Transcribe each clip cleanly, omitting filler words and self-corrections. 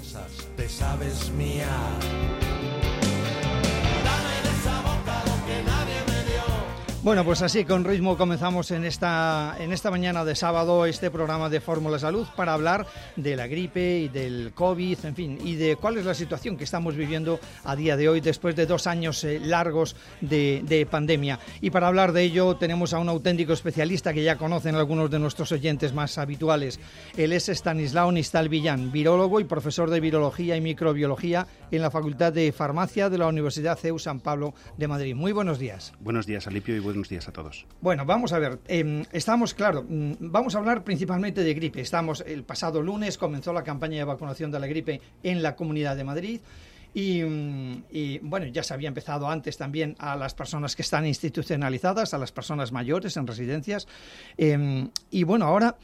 cosas te sabes mía. Bueno, pues así, con ritmo, comenzamos en esta mañana de sábado este programa de Fórmula Salud para hablar de la gripe y del COVID, en fin, y de cuál es la situación que estamos viviendo a día de hoy después de 2 años largos de pandemia. Y para hablar de ello tenemos a un auténtico especialista que ya conocen algunos de nuestros oyentes más habituales. Él es Estanislao Nistal Villán, virólogo y profesor de virología y microbiología en la Facultad de Farmacia de la Universidad CEU San Pablo de Madrid. Muy buenos días. Buenos días, Alipio, y buenos días a todos. Bueno, vamos a ver, vamos a hablar principalmente de gripe. El pasado lunes comenzó la campaña de vacunación de la gripe en la Comunidad de Madrid. Y bueno, ya se había empezado antes también a las personas que están institucionalizadas, a las personas mayores en residencias. Y bueno, ahora,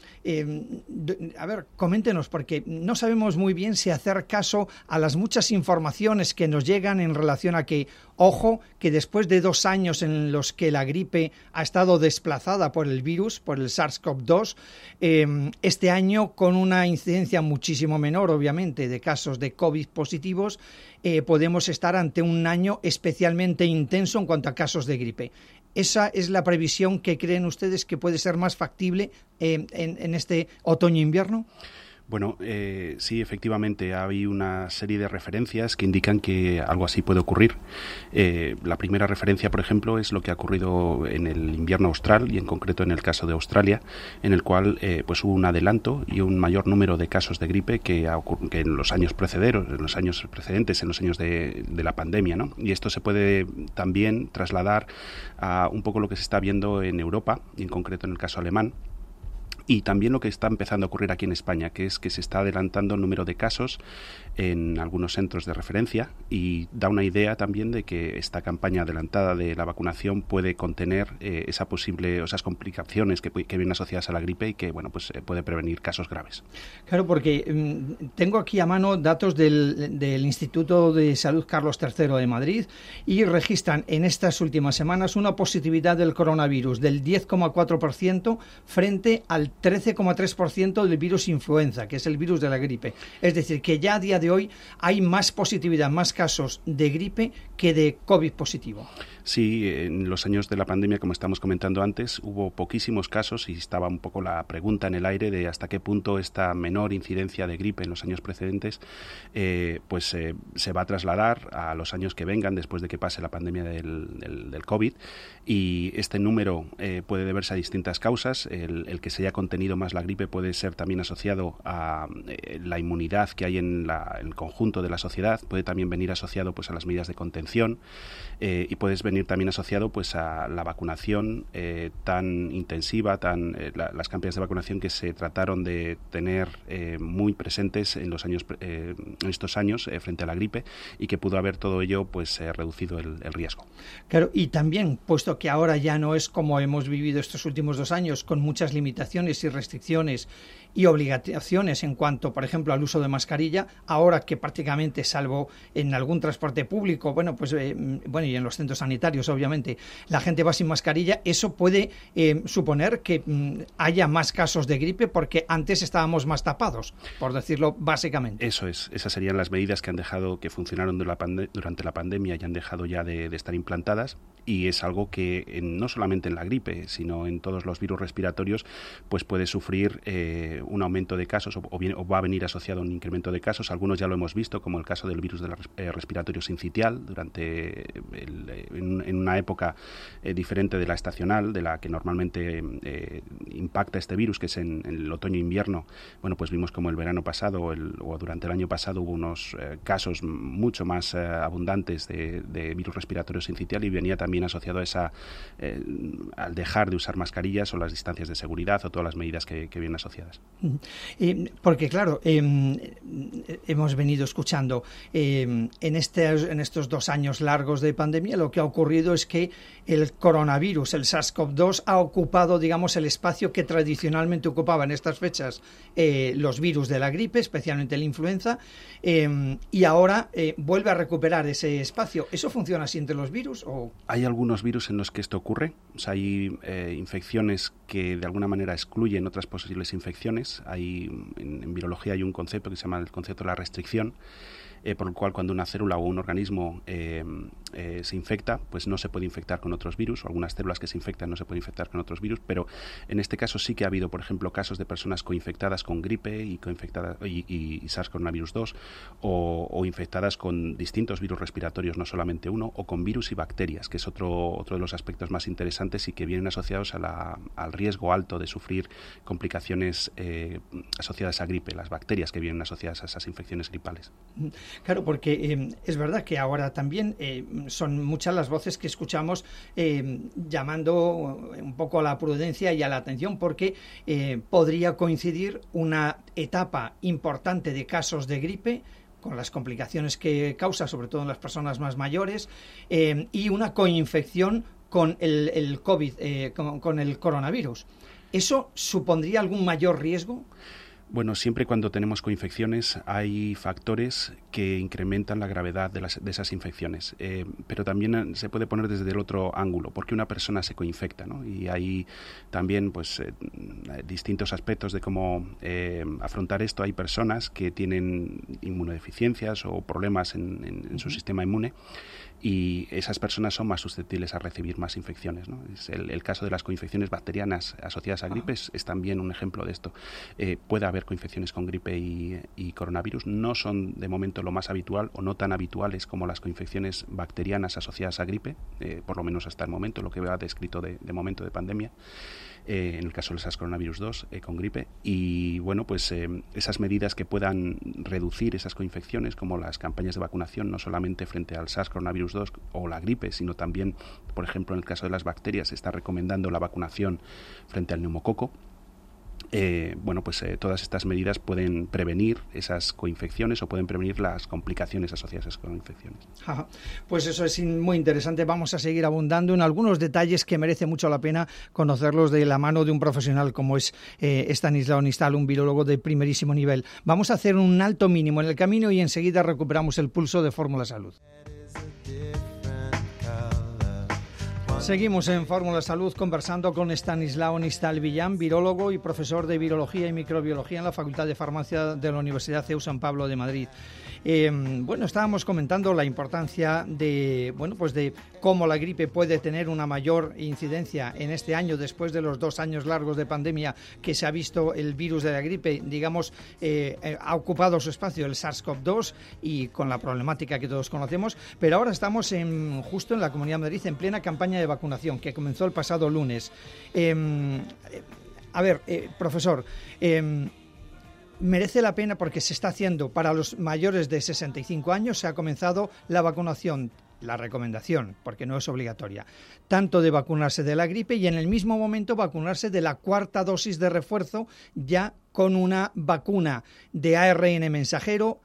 a ver, coméntenos, porque no sabemos muy bien si hacer caso a las muchas informaciones que nos llegan en relación a que, ojo, que después de 2 años en los que la gripe ha estado desplazada por el virus, por el SARS-CoV-2, este año con una incidencia muchísimo menor, obviamente, de casos de COVID positivos, podemos estar ante un año especialmente intenso en cuanto a casos de gripe. ¿Esa es la previsión que creen ustedes que puede ser más factible en este otoño-invierno? Bueno, sí, efectivamente, hay una serie de referencias que indican que algo así puede ocurrir. La primera referencia, por ejemplo, es lo que ha ocurrido en el invierno austral y en concreto en el caso de Australia, en el cual pues hubo un adelanto y un mayor número de casos de gripe que en los años precedentes, en los años de la pandemia, ¿no? Y esto se puede también trasladar a un poco lo que se está viendo en Europa, y en concreto en el caso alemán. Y también lo que está empezando a ocurrir aquí en España, que es que se está adelantando el número de casos en algunos centros de referencia, y da una idea también de que esta campaña adelantada de la vacunación puede contener esas complicaciones que vienen asociadas a la gripe y que bueno, pues puede prevenir casos graves. Claro, porque tengo aquí a mano datos del Instituto de Salud Carlos III de Madrid, y registran en estas últimas semanas una positividad del coronavirus del 10,4% frente al 13,3% del virus influenza, que es el virus de la gripe. Es decir, que ya a día de hoy hay más positividad, más casos de gripe que de COVID positivo. Sí, en los años de la pandemia, como estamos comentando antes, hubo poquísimos casos y estaba un poco la pregunta en el aire de hasta qué punto esta menor incidencia de gripe en los años precedentes se va a trasladar a los años que vengan después de que pase la pandemia del COVID, y este número puede deberse a distintas causas. El que se haya contenido más la gripe puede ser también asociado a la inmunidad que hay en el conjunto de la sociedad, puede también venir asociado pues a las medidas de contención, y puedes venir también asociado pues a la vacunación tan intensiva, las campañas de vacunación que se trataron de tener muy presentes en estos años frente a la gripe, y que pudo haber todo ello pues reducido el riesgo. Claro, y también, puesto que ahora ya no es como hemos vivido estos últimos 2 años, con muchas limitaciones y restricciones y obligaciones en cuanto, por ejemplo, al uso de mascarilla, ahora que prácticamente, salvo en algún transporte público, y en los centros sanitarios, obviamente, la gente va sin mascarilla, eso puede suponer que haya más casos de gripe porque antes estábamos más tapados, por decirlo básicamente. Eso es, esas serían las medidas que funcionaron durante la pandemia y han dejado ya de estar implantadas, y es algo que no solamente en la gripe, sino en todos los virus respiratorios, pues puede sufrir un aumento de casos o va a venir asociado a un incremento de casos. Algunos ya lo hemos visto, como el caso del virus respiratorio sincitial en una época diferente de la estacional, de la que normalmente impacta este virus, que es en el otoño-invierno. Bueno, pues vimos como el verano pasado o durante el año pasado hubo unos casos mucho más abundantes de virus respiratorio sincitial, y venía también asociado a al dejar de usar mascarillas o las distancias de seguridad o todas las medidas que vienen asociadas. Porque claro, hemos venido escuchando en estos 2 años largos de pandemia, lo que ha ocurrido es que el coronavirus, el SARS-CoV-2, ha ocupado, digamos, el espacio que tradicionalmente ocupaba en estas fechas los virus de la gripe, especialmente la influenza, y ahora vuelve a recuperar ese espacio. ¿Eso funciona así entre los virus? ¿O? Hay algunos virus en los que esto ocurre, O sea, hay infecciones que de alguna manera excluyen otras posibles infecciones. En virología hay un concepto que se llama el concepto de la restricción, por el cual cuando una célula o un organismo se infecta, pues no se puede infectar con otros virus, o algunas células que se infectan no se pueden infectar con otros virus, pero en este caso sí que ha habido, por ejemplo, casos de personas coinfectadas con gripe y SARS-CoV-2 o infectadas con distintos virus respiratorios, no solamente uno, o con virus y bacterias, que es otro de los aspectos más interesantes y que vienen asociados al riesgo alto de sufrir complicaciones asociadas a gripe, las bacterias que vienen asociadas a esas infecciones gripales. Claro, porque es verdad que ahora también son muchas las voces que escuchamos llamando un poco a la prudencia y a la atención, porque podría coincidir una etapa importante de casos de gripe con las complicaciones que causa, sobre todo en las personas más mayores, y una coinfección con el COVID, con el coronavirus. ¿Eso supondría algún mayor riesgo? Bueno, siempre cuando tenemos coinfecciones hay factores que incrementan la gravedad de esas infecciones, pero también se puede poner desde el otro ángulo, porque una persona se coinfecta, ¿no? Y hay también distintos aspectos de cómo afrontar esto. Hay personas que tienen inmunodeficiencias o problemas en su sistema inmune, y esas personas son más susceptibles a recibir más infecciones, ¿no? El caso de las coinfecciones bacterianas asociadas a gripes es también un ejemplo de esto. Puede haber coinfecciones con gripe y coronavirus. No son de momento lo más habitual o no tan habituales como las coinfecciones bacterianas asociadas a gripe, por lo menos hasta el momento, lo que ha descrito de momento de pandemia. En el caso del SARS-CoV-2 con gripe, y bueno, pues esas medidas que puedan reducir esas coinfecciones, como las campañas de vacunación, no solamente frente al SARS-CoV-2 o la gripe, sino también, por ejemplo, en el caso de las bacterias, se está recomendando la vacunación frente al neumococo. Todas estas medidas pueden prevenir esas coinfecciones o pueden prevenir las complicaciones asociadas a esas coinfecciones. Ajá. Pues eso es muy interesante. Vamos a seguir abundando en algunos detalles que merece mucho la pena conocerlos de la mano de un profesional como es Estanislao Nistal, un virólogo de primerísimo nivel. Vamos a hacer un alto mínimo en el camino y enseguida recuperamos el pulso de Fórmula Salud. Seguimos en Fórmula Salud conversando con Estanislao Nistal Villan, virólogo y profesor de Virología y Microbiología en la Facultad de Farmacia de la Universidad CEU San Pablo de Madrid. Estábamos comentando la importancia de cómo la gripe puede tener una mayor incidencia en este año, después de los 2 años largos de pandemia que se ha visto el virus de la gripe, ha ocupado su espacio el SARS-CoV-2 y con la problemática que todos conocemos, pero ahora estamos justo en la Comunidad de Madrid en plena campaña de vacunación que comenzó el pasado lunes. Profesor, merece la pena porque se está haciendo para los mayores de 65 años, se ha comenzado la vacunación, la recomendación, porque no es obligatoria, tanto de vacunarse de la gripe y en el mismo momento vacunarse de la 4ª dosis de refuerzo ya con una vacuna de ARN mensajero,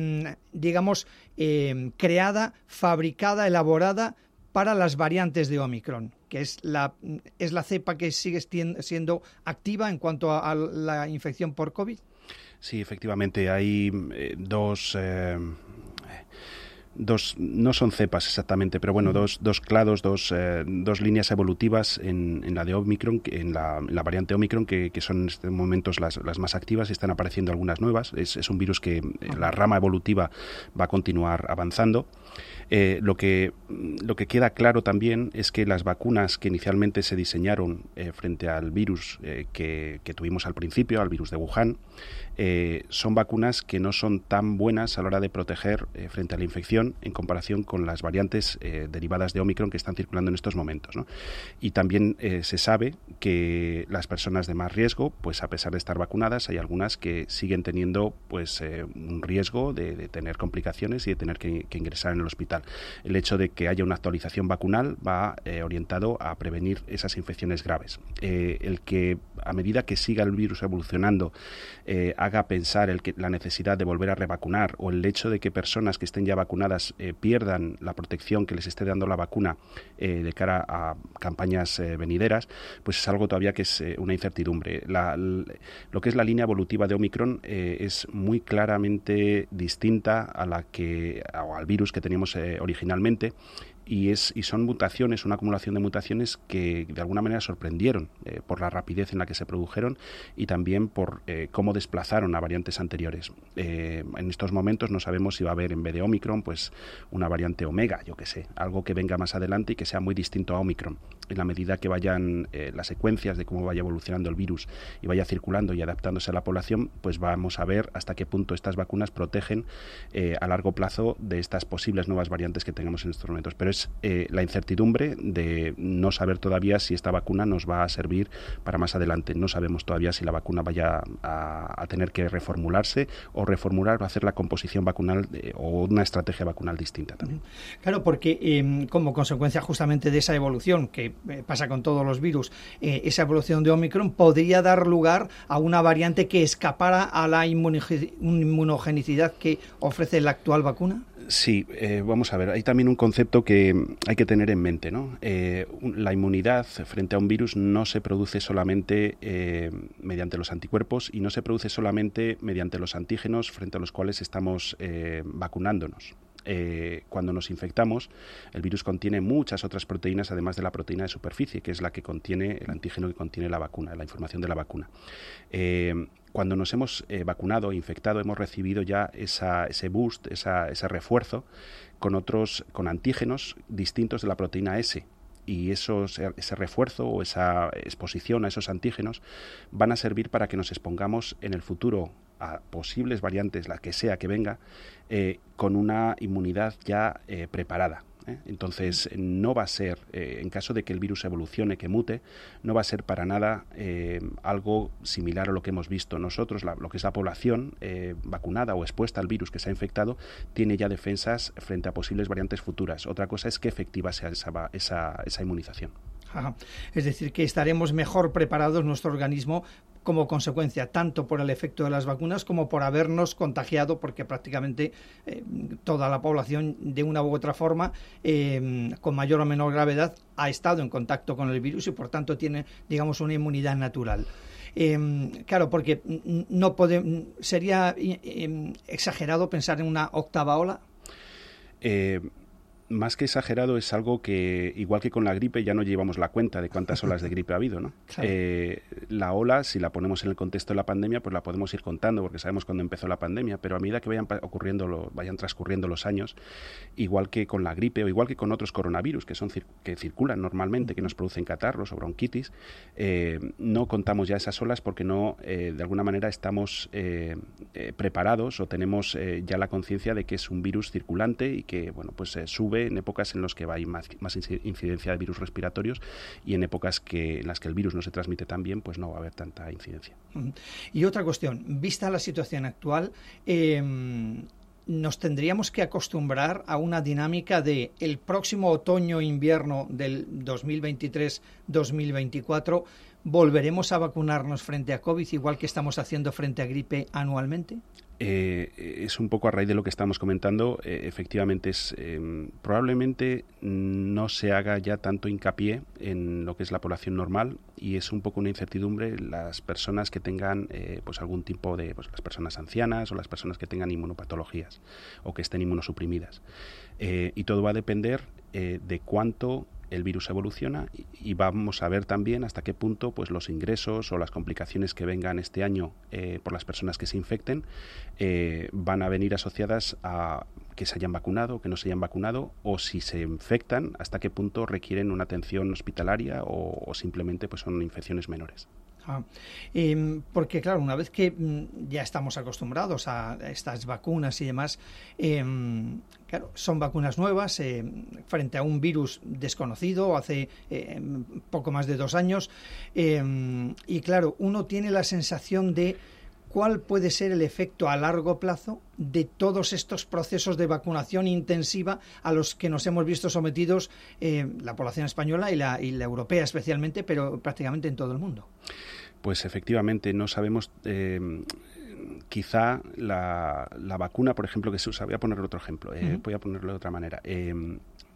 creada, fabricada, elaborada para las variantes de Omicron, que es la cepa que sigue siendo activa en cuanto a la infección por COVID. Sí, efectivamente, hay dos, no son cepas exactamente, pero bueno, dos clados, dos líneas evolutivas en la de Omicron, en la variante Omicron, que son en estos momentos las más activas, y están apareciendo algunas nuevas. Es un virus que la rama evolutiva va a continuar avanzando. Lo que queda claro también es que las vacunas que inicialmente se diseñaron frente al virus que tuvimos al principio, al virus de Wuhan, son vacunas que no son tan buenas a la hora de proteger frente a la infección en comparación con las variantes derivadas de Omicron que están circulando en estos momentos, ¿no? Y también se sabe que las personas de más riesgo, pues a pesar de estar vacunadas, hay algunas que siguen teniendo un riesgo de tener complicaciones y de tener que ingresar en el hospital. El hecho de que haya una actualización vacunal va orientado a prevenir esas infecciones graves. El que a medida que siga el virus evolucionando haga pensar la necesidad de volver a revacunar, o el hecho de que personas que estén ya vacunadas pierdan la protección que les esté dando la vacuna de cara a campañas venideras, pues es algo todavía que es una incertidumbre. Lo que es la línea evolutiva de Omicron es muy claramente distinta al virus que teníamos originalmente, y son mutaciones, una acumulación de mutaciones que de alguna manera sorprendieron por la rapidez en la que se produjeron y también por cómo desplazaron a variantes anteriores. En estos momentos no sabemos si va a haber en vez de Omicron pues una variante Omega, yo que sé, algo que venga más adelante y que sea muy distinto a Omicron. En la medida que vayan las secuencias de cómo vaya evolucionando el virus y vaya circulando y adaptándose a la población, pues vamos a ver hasta qué punto estas vacunas protegen a largo plazo de estas posibles nuevas variantes que tengamos en estos momentos. Pero es la incertidumbre de no saber todavía si esta vacuna nos va a servir para más adelante. No sabemos todavía si la vacuna vaya a tener que reformularse o reformular o hacer la composición vacunal o una estrategia vacunal distinta también. Claro, porque como consecuencia justamente de esa evolución que pasa con todos los virus, esa evolución de Omicron podría dar lugar a una variante que escapara a la inmunogenicidad que ofrece la actual vacuna. Sí, vamos a ver, hay también un concepto que hay que tener en mente, ¿no? La inmunidad frente a un virus no se produce solamente mediante los anticuerpos y no se produce solamente mediante los antígenos frente a los cuales estamos vacunándonos. Cuando nos infectamos, el virus contiene muchas otras proteínas, además de la proteína de superficie, que es la que contiene el antígeno que contiene la vacuna, la información de la vacuna. Cuando nos hemos vacunado, infectado, hemos recibido ya ese boost, ese refuerzo con antígenos distintos de la proteína S. Y ese refuerzo o esa exposición a esos antígenos van a servir para que nos expongamos en el futuro a posibles variantes, la que sea que venga, con una inmunidad ya preparada. Entonces, no va a ser, en caso de que el virus evolucione, que mute, no va a ser para nada algo similar a lo que hemos visto. Nosotros, lo que es la población vacunada o expuesta al virus que se ha infectado, tiene ya defensas frente a posibles variantes futuras. Otra cosa es que efectiva sea esa inmunización. Ajá. Es decir, que estaremos mejor preparados nuestro organismo como consecuencia, tanto por el efecto de las vacunas como por habernos contagiado, porque prácticamente toda la población, de una u otra forma, con mayor o menor gravedad, ha estado en contacto con el virus y, por tanto, tiene, digamos, una inmunidad natural. Claro, porque sería exagerado pensar en una octava ola. Más que exagerado, es algo que, igual que con la gripe, ya no llevamos la cuenta de cuántas olas de gripe ha habido, ¿no? Claro. La ola, si la ponemos en el contexto de la pandemia, pues la podemos ir contando, porque sabemos cuándo empezó la pandemia, pero a medida que vayan transcurriendo los años, igual que con la gripe o igual que con otros coronavirus que circulan normalmente, que nos producen catarros o bronquitis, no contamos ya esas olas porque no, de alguna manera, estamos preparados o tenemos ya la conciencia de que es un virus circulante y que, bueno, pues sube en épocas en las que hay más incidencia de virus respiratorios y en épocas en las que el virus no se transmite tan bien, pues no va a haber tanta incidencia. Y otra cuestión, vista la situación actual, nos tendríamos que acostumbrar a una dinámica de el próximo otoño-invierno del 2023-2024, ¿volveremos a vacunarnos frente a COVID igual que estamos haciendo frente a gripe anualmente? Es un poco a raíz de lo que estamos comentando. Efectivamente, probablemente no se haga ya tanto hincapié en lo que es la población normal y es un poco una incertidumbre las personas que tengan pues algún tipo de, pues las personas ancianas o las personas que tengan inmunopatologías o que estén inmunosuprimidas. Y todo va a depender de cuánto el virus evoluciona y vamos a ver también hasta qué punto pues los ingresos o las complicaciones que vengan este año por las personas que se infecten van a venir asociadas a que se hayan vacunado o que no se hayan vacunado, o si se infectan, hasta qué punto requieren una atención hospitalaria o simplemente pues son infecciones menores. Porque claro, una vez que ya estamos acostumbrados a estas vacunas y demás, claro, son vacunas nuevas frente a un virus desconocido hace poco más de 2 años, y claro, uno tiene la sensación de cuál puede ser el efecto a largo plazo de todos estos procesos de vacunación intensiva a los que nos hemos visto sometidos la población española y la europea especialmente, pero prácticamente en todo el mundo. Pues efectivamente, no sabemos, quizá la vacuna, por ejemplo, que se usa, voy a ponerle otro ejemplo, voy a ponerlo de otra manera.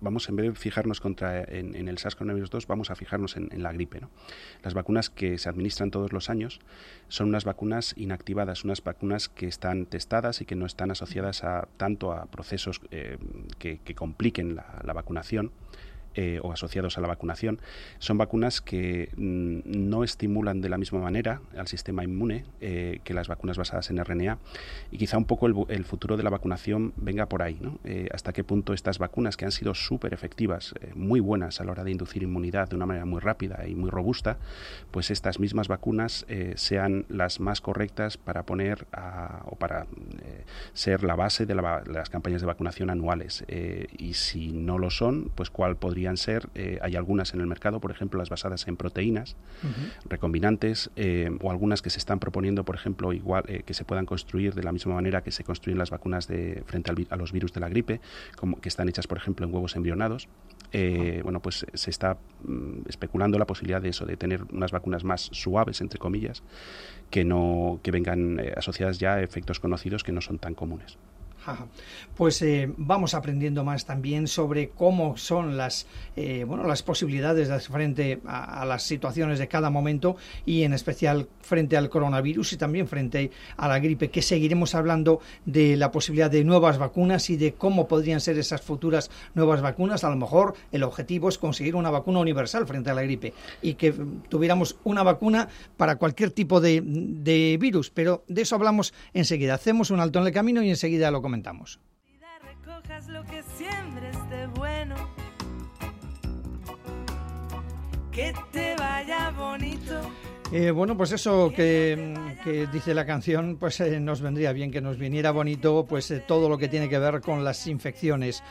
vamos, en vez de fijarnos en el SARS-CoV-2, vamos a fijarnos en la gripe, ¿no? Las vacunas que se administran todos los años son unas vacunas inactivadas, unas vacunas que están testadas y que no están asociadas tanto a procesos que compliquen la vacunación. O asociados a la vacunación, son vacunas que no estimulan de la misma manera al sistema inmune que las vacunas basadas en RNA, y quizá un poco el futuro de la vacunación venga por ahí, ¿no? Hasta qué punto estas vacunas, que han sido súper efectivas, muy buenas a la hora de inducir inmunidad de una manera muy rápida y muy robusta, pues estas mismas vacunas sean las más correctas para poner o para ser la base de las campañas de vacunación anuales, y si no lo son, pues cuál podría ser. Hay algunas en el mercado, por ejemplo, las basadas en proteínas recombinantes, o algunas que se están proponiendo, por ejemplo, igual que se puedan construir de la misma manera que se construyen las vacunas frente a los virus de la gripe, como que están hechas, por ejemplo, en huevos embrionados. Bueno, pues se está especulando la posibilidad de eso, de tener unas vacunas más suaves, entre comillas, que vengan asociadas ya a efectos conocidos que no son tan comunes. Pues vamos aprendiendo más también sobre cómo son las posibilidades de hacer frente a las situaciones de cada momento, y en especial frente al coronavirus y también frente a la gripe, que seguiremos hablando de la posibilidad de nuevas vacunas y de cómo podrían ser esas futuras nuevas vacunas. A lo mejor el objetivo es conseguir una vacuna universal frente a la gripe y que tuviéramos una vacuna para cualquier tipo de virus, pero de eso hablamos enseguida. Hacemos un alto en el camino y enseguida lo comentamos. Recojas lo que siembres de bueno, que te vaya bonito. Bueno, pues eso que dice la canción, pues nos vendría bien que nos viniera bonito, pues todo lo que tiene que ver con las infecciones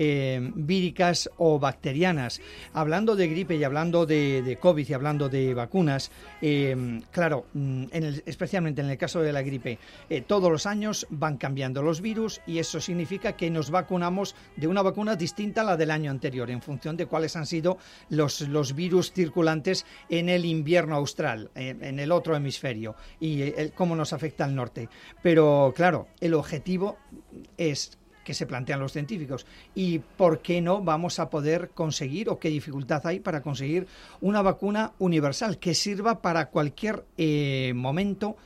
víricas o bacterianas. Hablando de gripe y hablando de COVID y hablando de vacunas, claro, especialmente en el caso de la gripe, todos los años van cambiando los virus, y eso significa que nos vacunamos de una vacuna distinta a la del año anterior, en función de cuáles han sido los virus circulantes en el invierno austral, en el otro hemisferio, y cómo nos afecta al norte. Pero claro, el objetivo es que se plantean los científicos, y por qué no vamos a poder conseguir, o qué dificultad hay para conseguir una vacuna universal que sirva para cualquier momento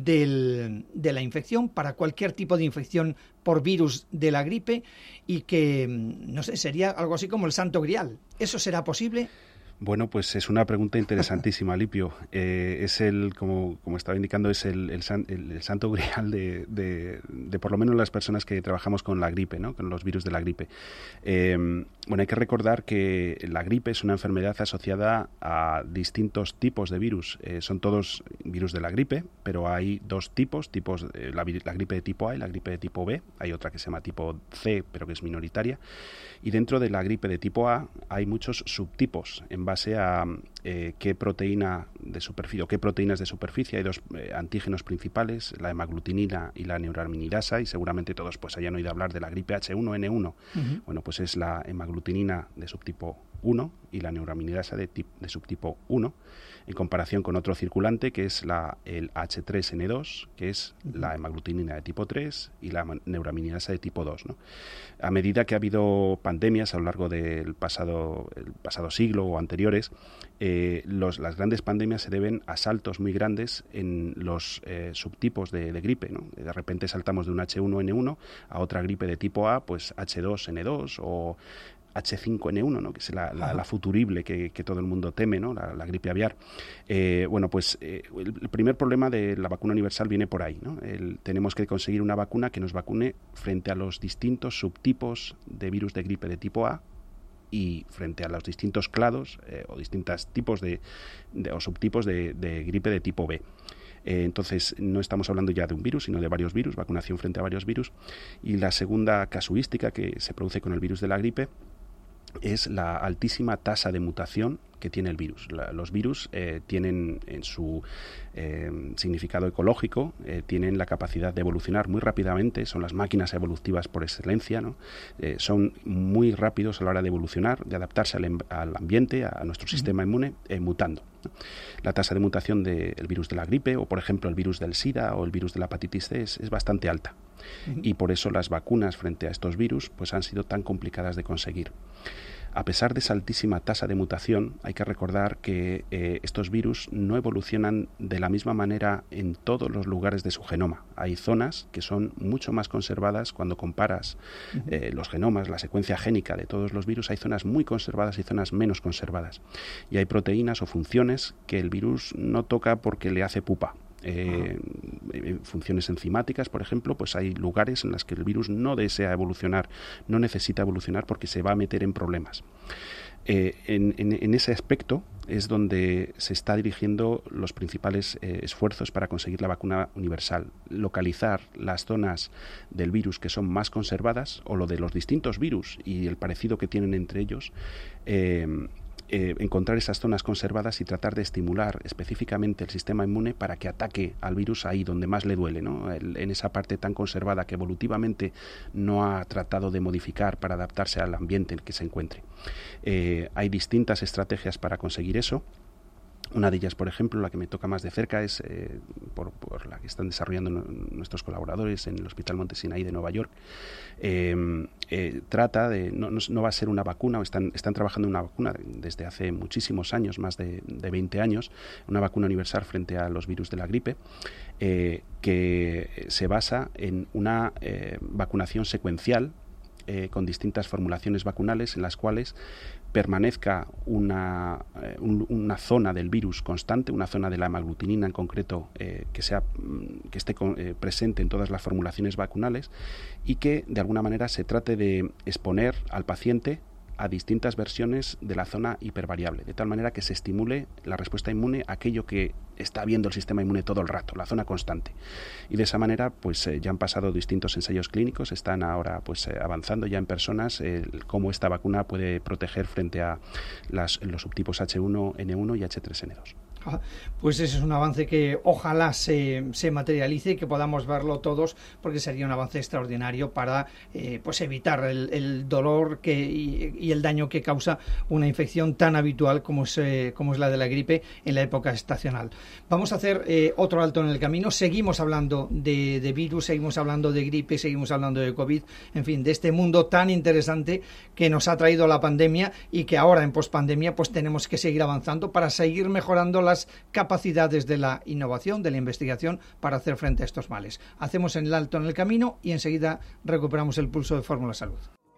de la infección, para cualquier tipo de infección por virus de la gripe, y que, no sé, sería algo así como el Santo Grial. ¿Eso será posible? Bueno, pues es una pregunta interesantísima, Lipio. Es como estaba indicando, es el santo grial de por lo menos las personas que trabajamos con la gripe, ¿no? Con los virus de la gripe. Bueno, hay que recordar que la gripe es una enfermedad asociada a distintos tipos de virus. Son todos virus de la gripe, pero hay dos tipos, la gripe de tipo A y la gripe de tipo B. Hay otra que se llama tipo C, pero que es minoritaria. Y dentro de la gripe de tipo A hay muchos subtipos en base a qué proteína de superficie o qué proteínas de superficie. Hay dos antígenos principales, la hemaglutinina y la neuraminidasa, y seguramente todos pues hayan oído hablar de la gripe H1N1. Bueno, pues es la hemaglutinina de subtipo 1 y la neuraminidasa de subtipo 1, en comparación con otro circulante que es el H3N2, que es la hemaglutinina de tipo 3 y la neuraminidasa de tipo 2, ¿no? A medida que ha habido pandemias a lo largo del pasado siglo o anteriores, las grandes pandemias se deben a saltos muy grandes en los subtipos de gripe, ¿no? De repente saltamos de un H1N1 a otra gripe de tipo A, pues H2N2 o H5N1, ¿no? Que es la futurible que todo el mundo teme, ¿no? La gripe aviar. Bueno, pues el primer problema de la vacuna universal viene por ahí, ¿no? Tenemos que conseguir una vacuna que nos vacune frente a los distintos subtipos de virus de gripe de tipo A y frente a los distintos clados o distintos tipos o subtipos de gripe de tipo B. Entonces no estamos hablando ya de un virus, sino de varios virus, vacunación frente a varios virus. Y la segunda casuística que se produce con el virus de la gripe es la altísima tasa de mutación que tiene el virus. Los virus tienen en su significado ecológico, tienen la capacidad de evolucionar muy rápidamente, son las máquinas evolutivas por excelencia, ¿no? Son muy rápidos a la hora de evolucionar, de adaptarse al ambiente, a nuestro sistema inmune, mutando, ¿no? La tasa de mutación del virus de la gripe, o por ejemplo el virus del SIDA o el virus de la hepatitis C, es bastante alta. y por eso las vacunas frente a estos virus pues han sido tan complicadas de conseguir. A pesar de esa altísima tasa de mutación, hay que recordar que estos virus no evolucionan de la misma manera en todos los lugares de su genoma. Hay zonas que son mucho más conservadas cuando comparas los genomas, la secuencia génica de todos los virus. Hay zonas muy conservadas y zonas menos conservadas. Y hay proteínas o funciones que el virus no toca porque le hace pupa. Funciones enzimáticas, por ejemplo, pues hay lugares en los que el virus no desea evolucionar, no necesita evolucionar porque se va a meter en problemas. En ese aspecto es donde se está dirigiendo los principales esfuerzos para conseguir la vacuna universal. Localizar las zonas del virus que son más conservadas, o lo de los distintos virus y el parecido que tienen entre ellos, encontrar esas zonas conservadas y tratar de estimular específicamente el sistema inmune para que ataque al virus ahí donde más le duele, ¿no? En esa parte tan conservada que evolutivamente no ha tratado de modificar para adaptarse al ambiente en el que se encuentre. Hay distintas estrategias para conseguir eso. Una de ellas, por ejemplo, la que me toca más de cerca es por la que están desarrollando nuestros colaboradores en el Hospital Monte Sinaí de Nueva York. Trata de, no va a ser una vacuna, están trabajando en una vacuna desde hace muchísimos años, más de 20 años, una vacuna universal frente a los virus de la gripe, que se basa en una vacunación secuencial con distintas formulaciones vacunales en las cuales permanezca una zona del virus constante, una zona de la hemaglutinina en concreto que esté presente en todas las formulaciones vacunales, y que de alguna manera se trate de exponer al paciente a distintas versiones de la zona hipervariable, de tal manera que se estimule la respuesta inmune a aquello que está viendo el sistema inmune todo el rato, la zona constante. Y de esa manera pues ya han pasado distintos ensayos clínicos, están ahora pues avanzando ya en personas cómo esta vacuna puede proteger frente a los subtipos H1N1 y H3N2. Pues ese es un avance que ojalá se materialice y que podamos verlo todos, porque sería un avance extraordinario para pues evitar el dolor y el daño que causa una infección tan habitual como es la de la gripe en la época estacional. Vamos a hacer otro alto en el camino. Seguimos hablando de virus, seguimos hablando de gripe, seguimos hablando de COVID, en fin, de este mundo tan interesante que nos ha traído la pandemia y que ahora en pospandemia pues tenemos que seguir avanzando para seguir mejorando las capacidades de la innovación, de la investigación para hacer frente a estos males. Hacemos el alto en el camino y enseguida recuperamos el pulso de Fórmula Salud.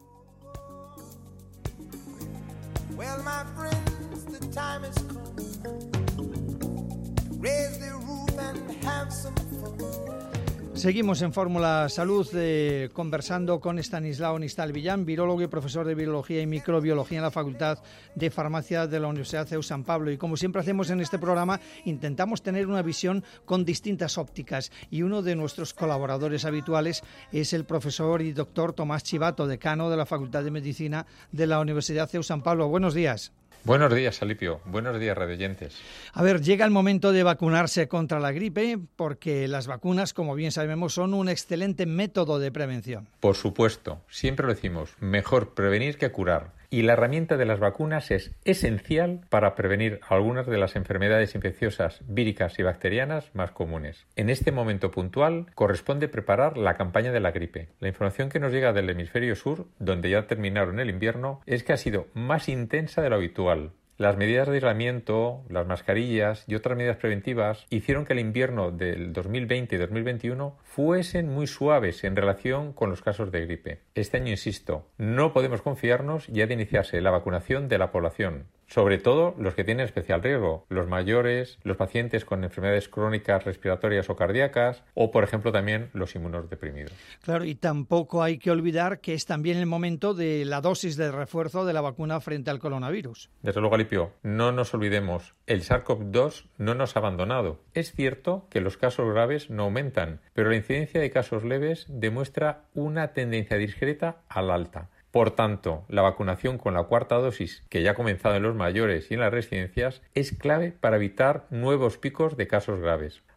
Well, my friends, the time has come. Raise the roof and have some fun. Seguimos en Fórmula Salud conversando con Estanislao Nistal-Villan, virólogo y profesor de Virología y Microbiología en la Facultad de Farmacia de la Universidad CEU San Pablo. Y como siempre hacemos en este programa, intentamos tener una visión con distintas ópticas. Y uno de nuestros colaboradores habituales es el profesor y doctor Tomás Chivato, decano de la Facultad de Medicina de la Universidad CEU San Pablo. Buenos días. Buenos días, Alipio. Buenos días, radioyentes. A ver, llega el momento de vacunarse contra la gripe, porque las vacunas, como bien sabemos, son un excelente método de prevención. Por supuesto, siempre lo decimos, mejor prevenir que curar. Y la herramienta de las vacunas es esencial para prevenir algunas de las enfermedades infecciosas víricas y bacterianas más comunes. En este momento puntual corresponde preparar la campaña de la gripe. La información que nos llega del hemisferio sur, donde ya terminaron el invierno, es que ha sido más intensa de lo habitual. Las medidas de aislamiento, las mascarillas y otras medidas preventivas hicieron que el invierno del 2020 y 2021 fuesen muy suaves en relación con los casos de gripe. Este año, insisto, no podemos confiarnos y ha de iniciarse la vacunación de la población, sobre todo los que tienen especial riesgo, los mayores, los pacientes con enfermedades crónicas respiratorias o cardíacas o, por ejemplo, también los inmunodeprimidos. Claro, y tampoco hay que olvidar que es también el momento de la dosis de refuerzo de la vacuna frente al coronavirus. Desde luego, Alipio, no nos olvidemos, el SARS-CoV-2 no nos ha abandonado. Es cierto que los casos graves no aumentan, pero la incidencia de casos leves demuestra una tendencia discreta al alta. Por tanto, la vacunación con la cuarta dosis, que ya ha comenzado en los mayores y en las residencias, es clave para evitar nuevos picos de casos graves.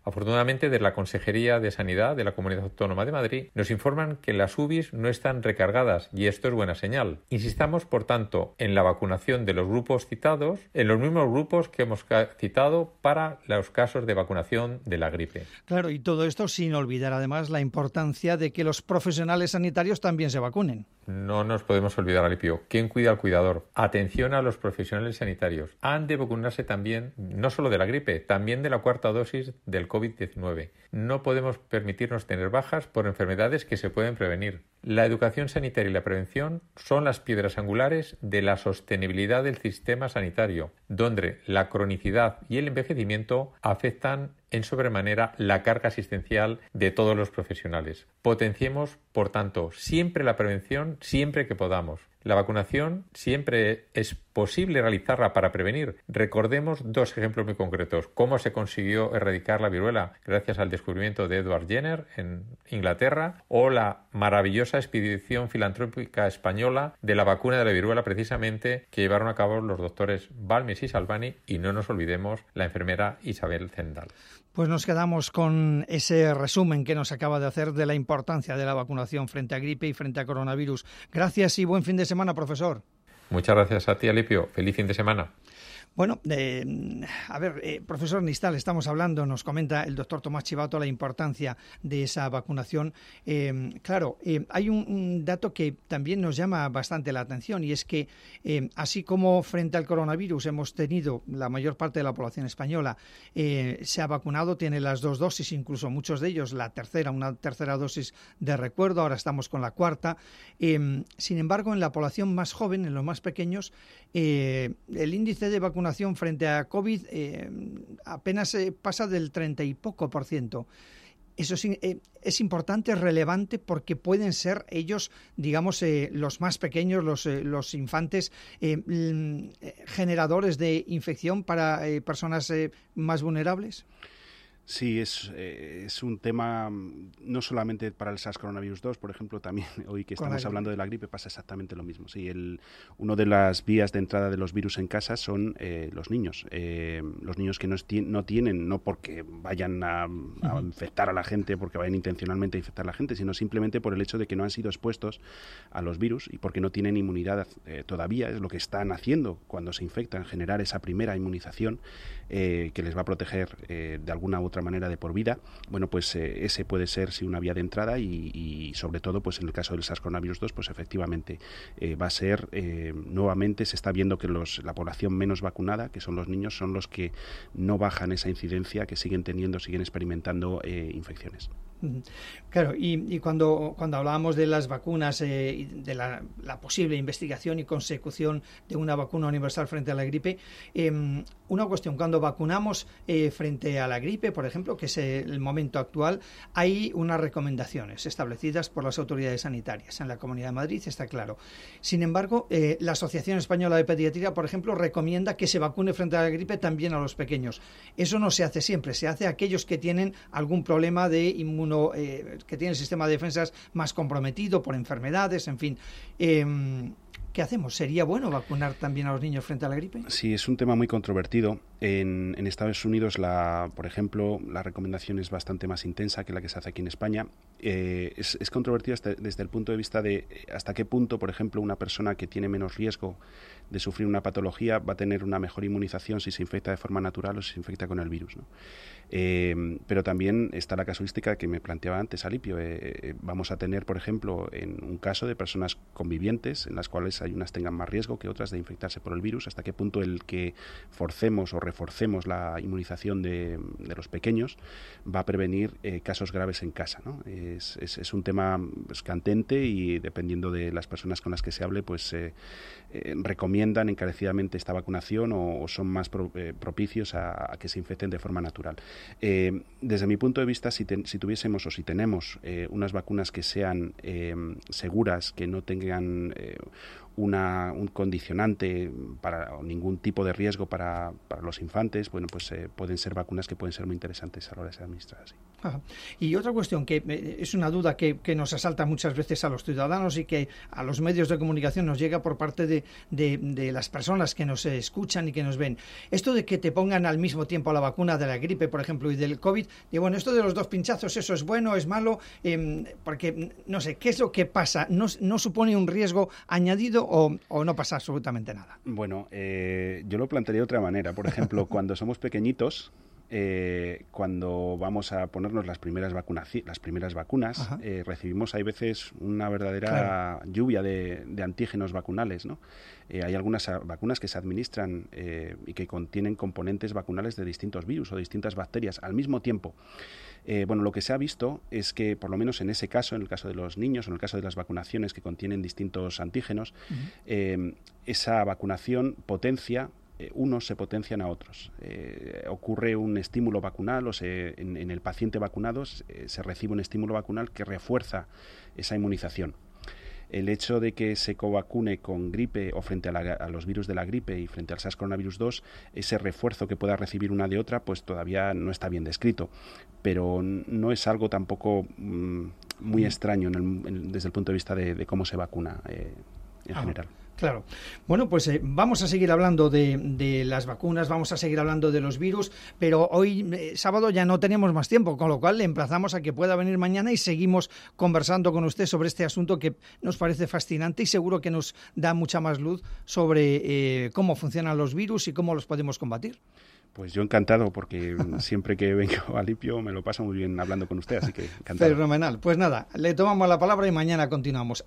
Afortunadamente, desde la Consejería de Sanidad de la Comunidad Autónoma de Madrid nos informan que las UBIs no están recargadas y esto es buena señal. Insistamos, por tanto, en la vacunación de los grupos citados, en los mismos grupos que hemos citado para los casos de vacunación de la gripe. Claro, y todo esto sin olvidar además la importancia de que los profesionales sanitarios también se vacunen. No nos podemos olvidar, Alipio. ¿Quién cuida al cuidador? Atención a los profesionales sanitarios. Han de vacunarse también, no solo de la gripe, también de la cuarta dosis del COVID-19. No podemos permitirnos tener bajas por enfermedades que se pueden prevenir. La educación sanitaria y la prevención son las piedras angulares de la sostenibilidad del sistema sanitario, donde la cronicidad y el envejecimiento afectan en sobremanera la carga asistencial de todos los profesionales. Potenciemos, por tanto, siempre la prevención, siempre que podamos. La vacunación siempre es posible realizarla para prevenir. Recordemos dos ejemplos muy concretos. Cómo se consiguió erradicar la viruela gracias al descubrimiento de Edward Jenner en Inglaterra, o la maravillosa expedición filantrópica española de la vacuna de la viruela, precisamente, que llevaron a cabo los doctores Balmes y Salvani, y no nos olvidemos la enfermera Isabel Zendal. Pues nos quedamos con ese resumen que nos acaba de hacer de la importancia de la vacunación frente a gripe y frente a coronavirus. Gracias y buen fin de semana, profesor. Muchas gracias a ti, Alipio. Feliz fin de semana. Bueno, profesor Nistal, estamos hablando, nos comenta el doctor Tomás Chivato la importancia de esa vacunación. Hay un dato que también nos llama bastante la atención, y es que así como frente al coronavirus hemos tenido, la mayor parte de la población española se ha vacunado, tiene las 2 dosis, incluso muchos de ellos una tercera dosis de recuerdo, ahora estamos con la cuarta. Sin embargo, en la población más joven, en los más pequeños, el índice de vacunación frente a COVID apenas pasa del 30 y poco %. Eso es importante, es relevante, porque pueden ser ellos, digamos, los más pequeños, los infantes, generadores de infección para personas más vulnerables. Sí, es un tema no solamente para el SARS-CoV-2, por ejemplo, también hoy que estamos hablando de la gripe pasa exactamente lo mismo. Sí, una de las vías de entrada de los virus en casa son los niños. Los niños que no tienen, no porque vayan a infectar a la gente, porque vayan intencionalmente a infectar a la gente, sino simplemente por el hecho de que no han sido expuestos a los virus y porque no tienen inmunidad todavía. Es lo que están haciendo cuando se infectan, generar esa primera inmunización que les va a proteger de alguna u otra manera de por vida. Bueno, pues ese puede ser una vía de entrada y sobre todo pues en el caso del SARS-CoV-2 pues efectivamente va a ser nuevamente se está viendo que la población menos vacunada, que son los niños, son los que no bajan esa incidencia, que siguen experimentando infecciones. Claro, y cuando hablábamos de las vacunas, de la posible investigación y consecución de una vacuna universal frente a la gripe, una cuestión, cuando vacunamos frente a la gripe, por ejemplo, que es el momento actual, hay unas recomendaciones establecidas por las autoridades sanitarias. En la Comunidad de Madrid está claro. Sin embargo, la Asociación Española de Pediatría, por ejemplo, recomienda que se vacune frente a la gripe también a los pequeños. Eso no se hace siempre, se hace a aquellos que tienen algún problema de que tienen el sistema de defensas más comprometido por enfermedades, en fin. ¿Qué hacemos? ¿Sería bueno vacunar también a los niños frente a la gripe? Sí, es un tema muy controvertido. En Estados Unidos, por ejemplo, la recomendación es bastante más intensa que la que se hace aquí en España. Es controvertido desde el punto de vista de hasta qué punto, por ejemplo, una persona que tiene menos riesgo de sufrir una patología va a tener una mejor inmunización si se infecta de forma natural o si se infecta con el virus, ¿no? Pero también está la casuística que me planteaba antes, Alipio. Vamos a tener, por ejemplo, en un caso de personas convivientes, en las cuales hay unas tengan más riesgo que otras de infectarse por el virus, hasta qué punto el que forcemos o reforcemos la inmunización de los pequeños va a prevenir casos graves en casa, ¿no? Es un tema candente y dependiendo de las personas con las que se hable, pues recomiendan encarecidamente esta vacunación o son más propicios a que se infecten de forma natural. Desde mi punto de vista, si tuviésemos o si tenemos unas vacunas que sean seguras, que no tengan un condicionante o ningún tipo de riesgo para los infantes, bueno, pues pueden ser vacunas que pueden ser muy interesantes a la hora de ser administradas así. Ajá. Y otra cuestión que es una duda que nos asalta muchas veces a los ciudadanos y que a los medios de comunicación nos llega por parte de las personas que nos escuchan y que nos ven. Esto de que te pongan al mismo tiempo la vacuna de la gripe, por ejemplo, y del COVID, y bueno, esto de los 2 pinchazos, ¿eso es bueno, es malo? Porque, no sé, ¿qué es lo que pasa? ¿No supone un riesgo añadido o no pasa absolutamente nada? Bueno, yo lo plantearía de otra manera. Por ejemplo, cuando somos pequeñitos, cuando vamos a ponernos las primeras vacunas, recibimos hay veces una verdadera lluvia de antígenos vacunales, ¿no? Hay algunas vacunas que se administran y que contienen componentes vacunales de distintos virus o distintas bacterias al mismo tiempo. Bueno, lo que se ha visto es que, por lo menos en ese caso, en el caso de los niños o en el caso de las vacunaciones que contienen distintos antígenos, esa vacunación potencia, unos se potencian a otros. Ocurre un estímulo vacunal en el paciente vacunado se recibe un estímulo vacunal que refuerza esa inmunización. El hecho de que se covacune con gripe o frente a los virus de la gripe y frente al SARS-CoV-2, ese refuerzo que pueda recibir una de otra, pues todavía no está bien descrito. Pero no es algo tampoco muy extraño desde el punto de vista de cómo se vacuna en general. Claro. Bueno, pues vamos a seguir hablando de las vacunas, vamos a seguir hablando de los virus, pero hoy, sábado, ya no tenemos más tiempo, con lo cual le emplazamos a que pueda venir mañana y seguimos conversando con usted sobre este asunto que nos parece fascinante y seguro que nos da mucha más luz sobre cómo funcionan los virus y cómo los podemos combatir. Pues yo encantado, porque siempre que vengo a Alipio me lo paso muy bien hablando con usted, así que encantado. Fenomenal. Pues nada, le tomamos la palabra y mañana continuamos.